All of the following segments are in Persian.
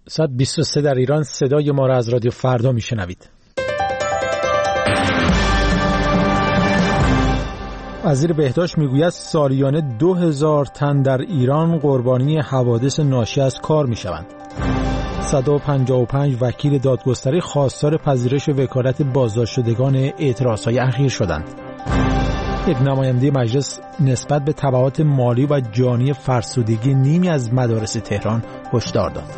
ساعت 23 در ایران. صدای ما را از رادیو فردا میشنوید. وزیر بهداشت میگوید سالیانه 2000 تن در ایران قربانی حوادث ناشی از کار میشوند. 155 وکیل دادگستری خواستار پذیرش وکالت بازداشتشدگان اعتراضهای اخیر شدند. یک نماینده مجلس نسبت به تبعات مالی و جانی فرسودگی نیمی از مدارس تهران هشدار داد.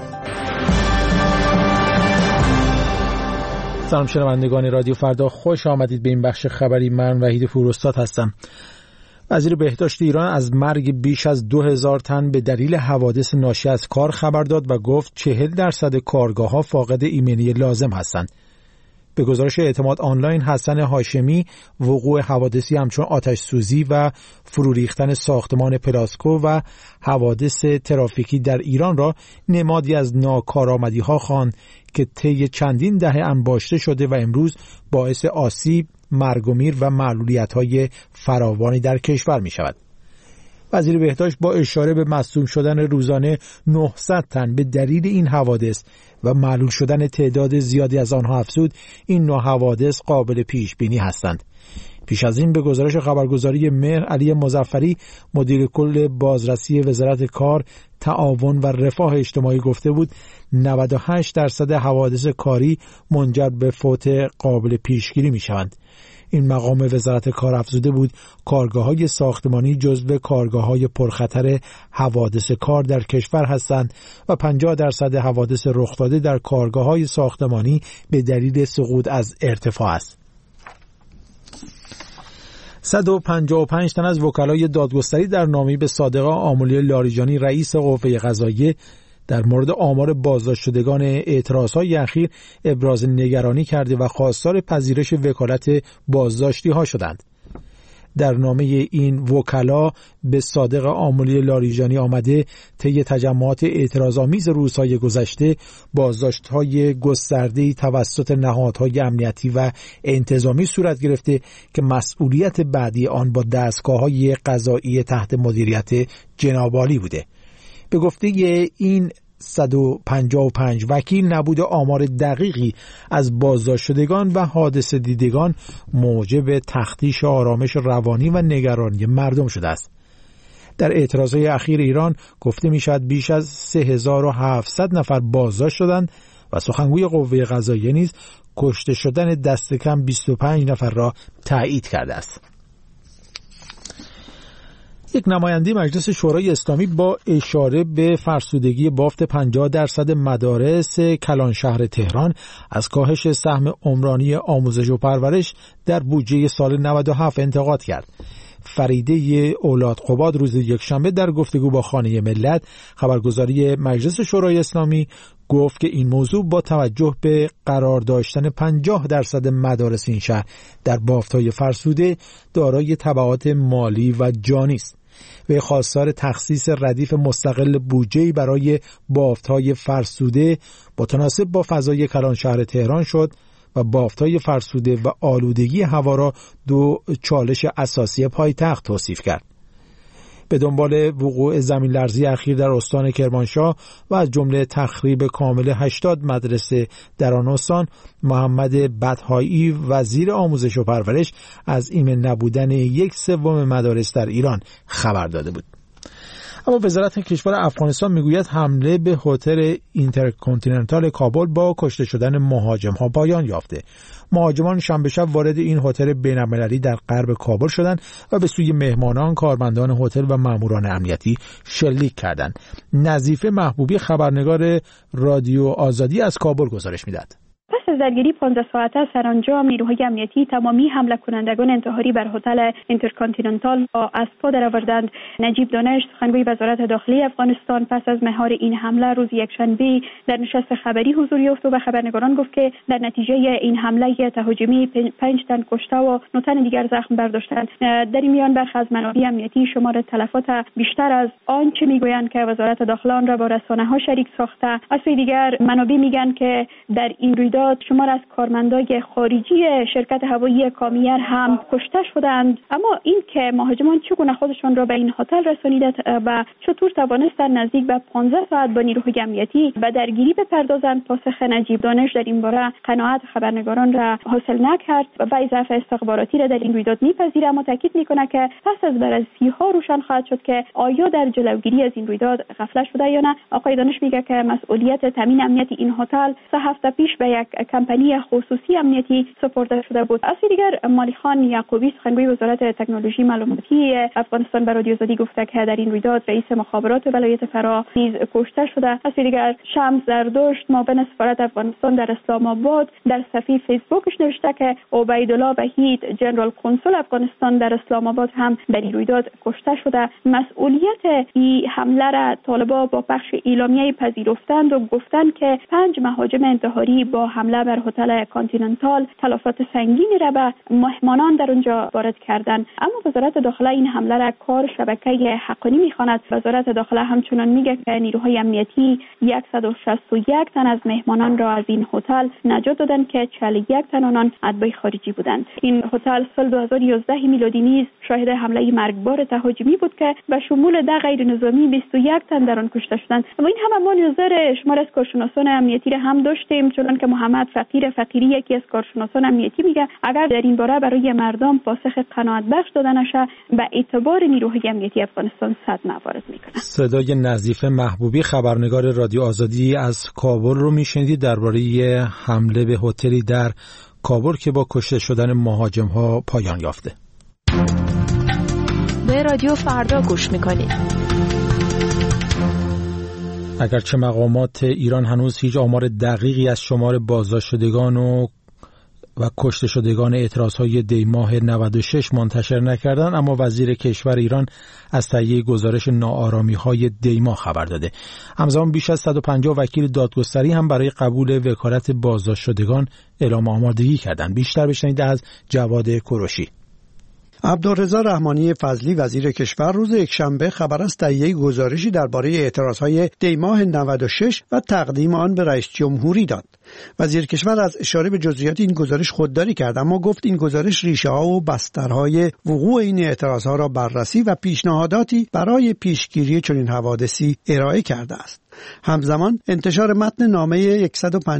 سلام شنوندگان رادیو فردا، خوش آمدید به این بخش خبری. من وحید پوراستاد هستم. وزیر بهداشت ایران از مرگ بیش از 2000 تن به دلیل حوادث ناشی از کار خبر داد و گفت 40% کارگاه‌ها فاقد ایمنی لازم هستند. به گزارش اعتماد آنلاین، حسن هاشمی وقوع حوادثی همچون آتش سوزی و فرو ریختن ساختمان پلاسکو و حوادث ترافیکی در ایران را نمادی از ناکارآمدی‌ها خواند که طی چندین دهه انباشته شده و امروز باعث آسیب، مرگ و میر و معلولیت‌های فراوانی در کشور می‌شود. وزیر بهداشت با اشاره به مصدوم شدن روزانه 900 تن به دلیل این حوادث و معلول شدن تعداد زیادی از آنها افزود این نوع حوادث قابل پیش بینی هستند. پیش از این به گزارش خبرگزاری مهر، علی مظفری مدیر کل بازرسی وزارت کار، تعاون و رفاه اجتماعی گفته بود 98% حوادث کاری منجر به فوت قابل پیشگیری می شوند. این مقام وزارت کار افزوده بود کارگاه‌های ساختمانی جزو کارگاه‌های پرخطر حوادث کار در کشور هستند و 50% حوادث رخ داده در کارگاه‌های ساختمانی به دلیل سقوط از ارتفاع است. 155 تن از وکلای دادگستری در نامه‌ای به صادقه آملی لاریجانی رئیس قوه قضاییه در مورد آمار بازداشتشدگان اعتراضهای اخیر ابراز نگرانی کرده و خواستار پذیرش وکالت بازداشتی ها شدند. در نامه این وکلا به صادق آملی لاریجانی آمده طی تجمعات اعتراض‌آمیز روزهای گذشته بازداشت‌های گسترده‌ای توسط نهادهای امنیتی و انتظامی صورت گرفته که مسئولیت بعدی آن با دستگاه‌های قضایی تحت مدیریت جناب عالی بوده. به گفته این 155 وکیل نبود آمار دقیقی از بازداشتشدگان و حادثه دیدگان موجب تختیش آرامش روانی و نگرانی مردم شده است. در اعتراضهای اخیر ایران گفته می شود بیش از 3700 نفر بازداشت شدند و سخنگوی قوه قضاییه نیز کشته شدن دست کم 25 نفر را تایید کرده است. یک نماینده مجلس شورای اسلامی با اشاره به فرسودگی بافت 50% مدارس کلانشهر تهران از کاهش سهم عمرانی آموزش و پرورش در بودجه سال 97 انتقاد کرد. فریده اولادقباد روز یکشنبه در گفتگو با خانه ملت خبرگزاری مجلس شورای اسلامی گفت که این موضوع با توجه به قرار داشتن 50% مدارس این شهر در بافت‌های فرسوده دارای تبعات مالی و جانی است. و خواستار تخصیص ردیف مستقل بودجه‌ای برای بافت‌های فرسوده متناسب با فضای کلانشهر تهران شد و بافت‌های فرسوده و آلودگی هوا را دو چالش اساسی پایتخت توصیف کرد. به دنبال وقوع زمین لرزی اخیر در استان کرمانشاه و از جمله تخریب کامل 80 مدرسه در آن استان، محمد بطحایی وزیر آموزش و پرورش از ایمن نبودن 1/3 مدارس در ایران خبر داده بود. اما وزارت کشور افغانستان میگوید حمله به هتل اینترکانتیننتال کابل با کشته شدن مهاجم‌ها پایان یافته. مهاجمان شنبه شب وارد این هتل بین‌المللی در غرب کابل شدند و به سوی مهمانان، کارمندان هتل و ماموران امنیتی شلیک کردند. نظیفه محبوبی خبرنگار رادیو آزادی از کابل گزارش می‌دهد. پس از درگیری 15 ساعته سرانجام نیروهای امنیتی تمامی حمله کنندگان انتحاری بر هتل اینترکانتیننتال با اسب‌ها درآوردند. نجیب دانش سخنگوی وزارت داخلی افغانستان پس از مهار این حمله روز یکشنبه در نشست خبری حضور یافت و به خبرنگاران گفت که در نتیجه این حمله تهاجمی 5 تن کشته و 9 تن دیگر زخم برداشتند. در این میان برخی از منابع امنیتی شمار تلفات بیشتر از آنچه میگویند که وزارت داخله آن را با رسانه‌ها شریک ساخته. از سوی دیگر منابع میگن که در این رویداد شمار از کارمندای خارجی شرکت هوایی کامیر هم کشته شدند. اما این که مهاجمان چگونه خودشان را به این هتل رسانیدند و چطور توانستند نزدیک به 15 ساعت با نیروهای امنیتی به درگیری بپردازند، پاسخ نجیب دانش در این باره قناعت خبرنگاران را حاصل نکرد و ضعف استخباراتی را در این رویداد میپذیرد، اما تاکید میکنه که پس از بررسی ها روشن خواهد شد که آیا در جلوگیری از این رویداد غفلت شده یا نه. آقای دانش میگه که مسئولیت تامین امنیت این هتل 3 هفته پیش به یک کمپانی خصوصی امنیتی سپرده شده بود. از دیگر مالی خان یعقوبی سخنگوی وزارت تکنولوژی معلوماتی افغانستان به رادیو آزادی گفته که در این رویداد رئیس مخابرات ولایت فرا نیز کشته شده. از دیگر شمس زردشت معاون سفارت افغانستان در اسلام آباد در صفحه فیسبوکش نوشته که عبیدالله وحید جنرال کنسول افغانستان در اسلام آباد هم در این رویداد کشته شده. مسئولیت این حمله را طالبان با پخش اعلامیه پذیرفتند و گفتند که 5 مهاجم انتحاری با حمله بر هتل کانتیننتال تلفات سنگینی را به مهمانان در اونجا وارد کردند. اما وزارت داخله این حمله را کار شبکه حقانی می‌خواند. وزارت داخله همچنان میگه که نیروهای امنیتی 161 تن از مهمانان را از این هتل نجات دادند که 41 تن آنان اتباع خارجی بودند. این هتل سال 2011 میلادی نیز شاهد حمله مرگبار تهاجمی بود که به شمول 10 غیر نظامی 21 تن در آن کشته شدند. و این هم ما نظر شمار از کارشناسان امنیتی را هم داشتیم، چون که محمد فقیری یکی از کارشناسان امنیتی میگه اگر در این باره برای مردم پاسخ قناعت بخش داده نشه به اعتبار نیروهای امنیتی افغانستان صدمه وارد میکنه. صدای نظیف محبوبی خبرنگار رادیو آزادی از کابل رو میشنیدید درباره حمله به هتلی در کابل که با کشته شدن مهاجم‌ها پایان یافته. به رادیو فردا گوش میکنید. اگرچه مقامات ایران هنوز هیچ آمار دقیقی از شمار بازداشت شدگان و کشته شدگان اعتراضهای دیماه 96 منتشر نکردند، اما وزیر کشور ایران از تهیه گزارش ناآرامی‌های دیماه خبر داده. همزمان بیش از 150 وکیل دادگستری هم برای قبول وکالت بازداشت شدگان اعلام آمادگی کردند. بیشتر بشنوید از جواد کوروشی. عبدالرضا رحمانی فضلی وزیر کشور روز یکشنبه خبر از تهیه گزارشی درباره اعتراضهای دیماه 96 و تقدیم آن به رئیس جمهوری داد. وزیر کشور از اشاره به جزئیات این گزارش خودداری کرد، اما گفت این گزارش ریشه‌ها و بسترهای وقوع این اعتراضها را بررسی و پیشنهاداتی برای پیشگیری چنین حوادثی ارائه کرده است. همزمان انتشار متن نامه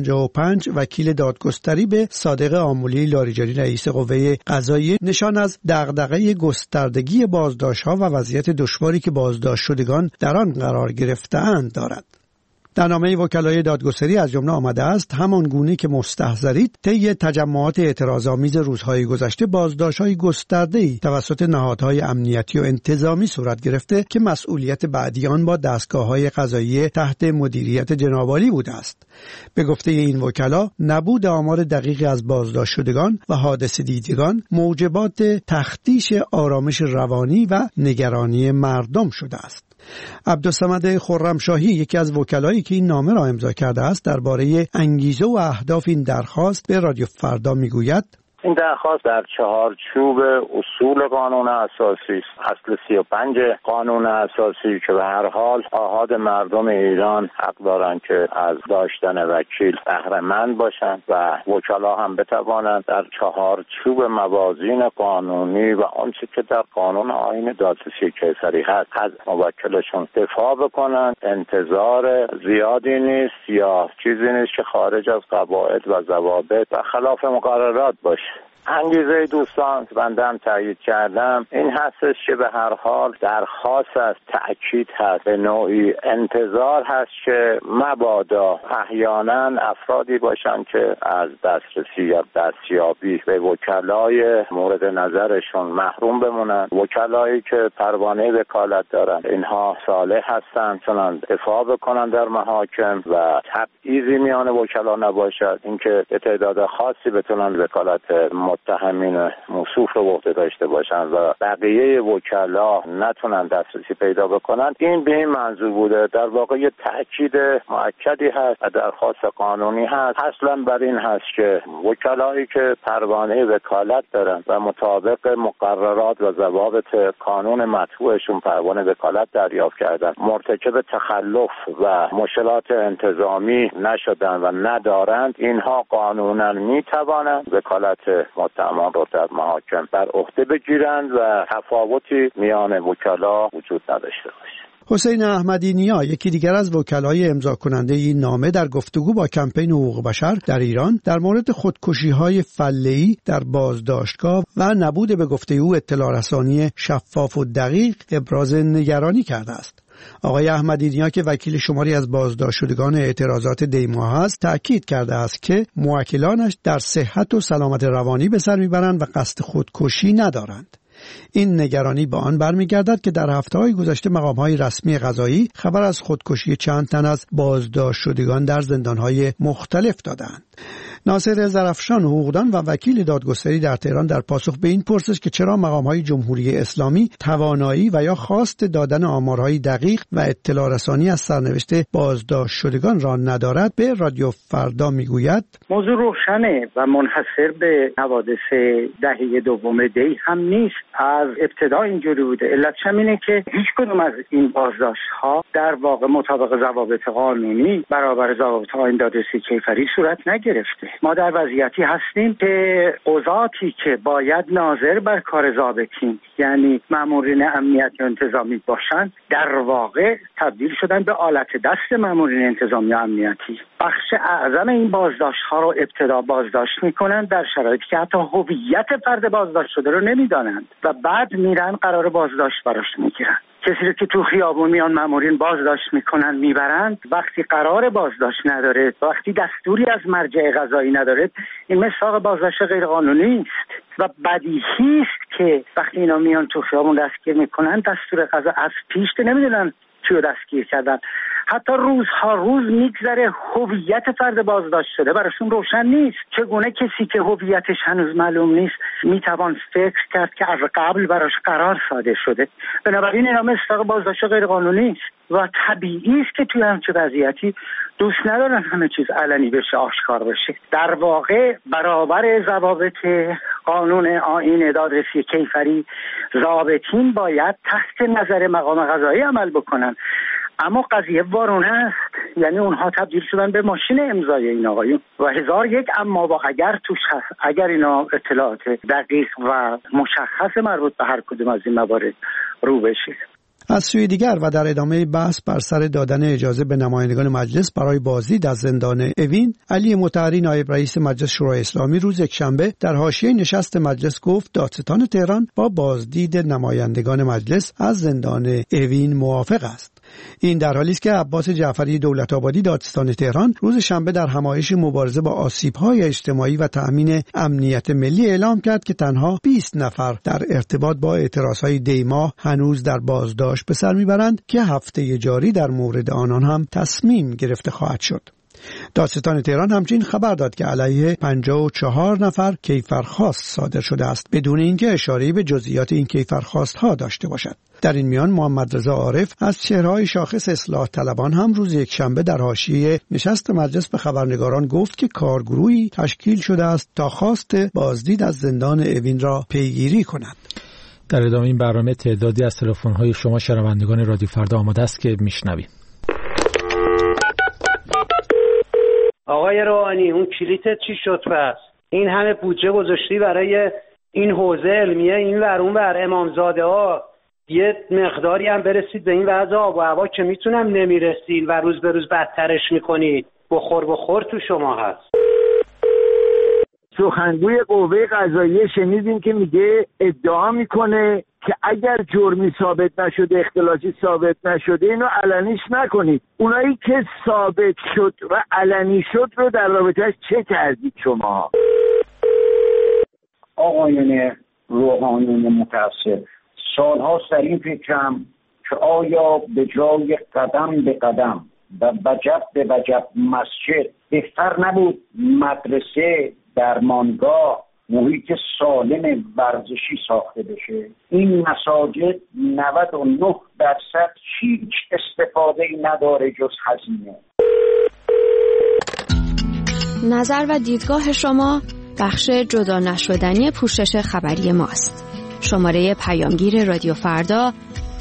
155 وکیل دادگستری به صادق آملی لاریجانی رئیس قوه قضاییه نشان از دغدغه گستردگی بازداشت‌ها و وضعیت دشواری که بازداشت شدگان در آن قرار گرفته‌اند دارد. در نامه وکلای دادگستری از جمله آمده است همان گونه که مستحضرید طی تجمعات اعتراض‌آمیز روزهای گذشته بازداشت‌های گسترده‌ای توسط نهادهای امنیتی و انتظامی صورت گرفته که مسئولیت بعدی آن با دستگاه‌های قضایی تحت مدیریت جناب عالی بوده است. به گفته این وکلا نبود آمار دقیقی از بازداشت شدگان و حادثه دیدگان موجبات تختیش آرامش روانی و نگرانی مردم شده است. عبدالصمد خرمشاهی یکی از وکلایی که این نامه را امضا کرده است درباره انگیزه و اهداف این درخواست به رادیو فردا میگوید: این درخواست در چهارچوب اصول قانون اساسی است. اصل 35 قانون اساسی که به هر حال آحاد مردم ایران حق دارند که از داشتن وکیل بهره مند باشند و وکلا هم بتوانند در چهارچوب موازین قانونی و آنچه که در قانون آیین دادرسی کیسری هست از موکلشون دفاع بکنند. انتظار زیادی نیست یا چیزی نیست که خارج از قواعد و ضوابط و خلاف مقررات باشه. انگیزه دوستان بنده هم تایید کردم این هستش که به هر حال درخواست است، تأکید هست، به نوعی انتظار هست که مبادا احیانا افرادی باشند که از دسترسی یا دستیابی به وکلای مورد نظرشون محروم بمونند. وکلایی که پروانه وکالت دارند اینها صالح هستند چنان دفاع بکنند در محاکم و تبعیضی میان وکلا نباشد، اینکه به تعداد خاصی بتونن وکالت متهمین موصوف رو به عهده داشته باشن و بقیه وکلا نتونن دسترسی پیدا بکنن، این به این منظور بوده. در واقع یه تاکید مؤکدی هست و درخواست قانونی هست اصلا بر این هست که وکلایی که پروانه وکالت دارن و مطابق مقررات و ضوابط قانون مطبوعشون پروانه وکالت دریافت کردن، مرتکب تخلف و مشکلات انتظامی نشدن و ندارند، اینها قانونا میتوانند وکالت متهمان رو در محاکم بر عهده بگیرند و تفاوتی میان وکلا وجود نداشته باشه. حسین احمدی نیا، یکی دیگر از وکلای امضا کننده این نامه، در گفتگو با کمپین حقوق بشر در ایران در مورد خودکشی‌های فله‌ای در بازداشتگاه و نبود به گفته او اطلاع رسانی شفاف و دقیق ابراز نگرانی کرده است. آقای احمدی نیا که وکیل شماری از بازداشتشدگان اعتراضات دیما است، تأکید کرده است که موکلانش در صحت و سلامت روانی به سر میبرند و قصد خودکشی ندارند. این نگرانی به آن برمیگردد که در هفته‌های گذشته مقام‌های رسمی قضایی خبر از خودکشی چند تن از بازداشتشدگان در زندان‌های مختلف دادند. ناصر ظرفشان، حقوقدان و وکیل دادگستری در تهران، در پاسخ به این پرسش که چرا مقام‌های جمهوری اسلامی توانایی و یا خواست دادن آمارهای دقیق و اطلاع رسانی از سرنوشت بازداشتشدگان را ندارد، به رادیو فردا میگوید موضوع روشنه و منحصر به حوادث دهه دوم دی هم نیست. از ابتدا اینجوری بوده. علتش اینه که هیچ کدوم از این بازداشت‌ها در واقع مطابق ضوابط قانونی برابر ضوابط آیین دادرسی کیفری صورت نگرفته. ما در وضعیتی هستیم که قضاتی که باید ناظر بر کار ضابطین، یعنی مامورین امنیتی و انتظامی باشند، در واقع تبدیل شدن به آلت دست مامورین انتظامی و امنیتی. بخش اعظم این بازداشت‌ها رو ابتدا بازداشت می‌کنن در شرایطی که حتی هویت فرد بازداشت شده رو نمی‌دانند و بعد میرن قرار بازداشت براش میگیرن. کسی رو که تو خیابون میان مامورین بازداشت میکنن میبرن، وقتی قرار بازداشت نداره، وقتی دستوری از مرجع قضایی نداره، این مساق بازداشت غیر قانونی است و بدیهی است که وقتی اینا میان تو خیابون دستگیر میکنن، دستور قضا از پیش نمیدونن چیو دستگیر کردن. حتی روزها روز میگذره هویت فرد بازداشت شده براشون روشن نیست. چگونه کسی که هویتش هنوز معلوم نیست میتوان فکر کرد که از قبل براش قرار صادر شده؟ بنابراین اینا مصداق بازداشت غیر قانونی است و طبیعی است که توی همچین وضعیتی دوست ندارن همه چیز علنی بشه، آشکار بشه. در واقع برابر ضوابط قانون آیین دادرسی کیفری، ضابطین باید تحت نظر مقام قضایی عمل بکنن. اما قضیه وارونه است، یعنی اونها تبدیل شدن به ماشین امضای این آقایون و 1001 اما با اگر توش هست، اگر اینا اطلاعات دقیق و مشخص مربوط به هر کدوم از این موارد رو بشه. از سوی دیگر و در ادامه بحث بر سر دادن اجازه به نمایندگان مجلس برای بازدید از زندان اوین، علی مطهری نایب رئیس مجلس شورای اسلامی روز یکشنبه در حاشیه نشست مجلس گفت دادستان تهران با بازدید نمایندگان مجلس از زندان اوین موافق است. این در حالی است که عباس جعفری دولت‌آبادی دادستان تهران روز شنبه در همایش مبارزه با آسیب‌های اجتماعی و تأمین امنیت ملی اعلام کرد که تنها 20 نفر در ارتباط با اعتراضهای دیما هنوز در بازداشت به سر میبرند که هفته جاری در مورد آنان هم تصمیم گرفته خواهد شد. دادستان تهران همچنین خبر داد که علیه 54 نفر کیفرخواست صادر شده است بدون اینکه اشاره‌ای به جزئیات این کیفرخواست‌ها داشته باشد. در این میان محمد رضا عارف از چهره‌های شاخص اصلاح طلبان هم روز یکشنبه در حاشیه نشست مجلس به خبرنگاران گفت که کارگروهی تشکیل شده است تا خواست بازدید از زندان اوین را پیگیری کند. در ادامه این برنامه تعدادی از تلفن‌های شما شنوندگان رادیو فردا آماده است که میشنویم. آقای روحانی، اون کلیتت چی شد پس؟ این همه بودجه گذاشتی برای این حوزه علمیه، این ور اون ور امامزاده ها، یه مقداری هم برسید به این وضع آب و هوا که میتونم نمیرسین و روز به روز بدترش میکنید. بخور تو شما هست. سخنگوی قوه قضاییه شنیدیم که میگه ادعا میکنه که اگر جرمی ثابت نشده، اختلاسی ثابت نشده، اینو علنیش نکنید. اونایی که ثابت شد و علنی شد رو در رابطه‌اش چه کردید شما؟ آقایان روحانیون متعصب، سال‌هاست در این فکرم که آیا به جای قدم به قدم و وجب به وجب مسجد بهتر نبود مدرسه، درمانگاه، محیط سالم ورزشی ساخته بشه. این مساجد 99% هیچ استفاده‌ای نداره جز هزینه. نظر و دیدگاه شما بخش جدا نشدنی پوشش خبری ماست. شماره پیامگیر رادیو فردا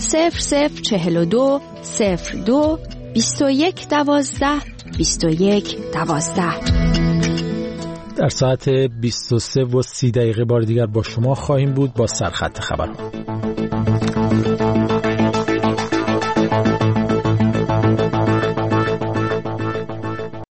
0042 02 21 12 21 12. در ساعت 23:30 بار دیگر با شما خواهیم بود با سرخط خبرها.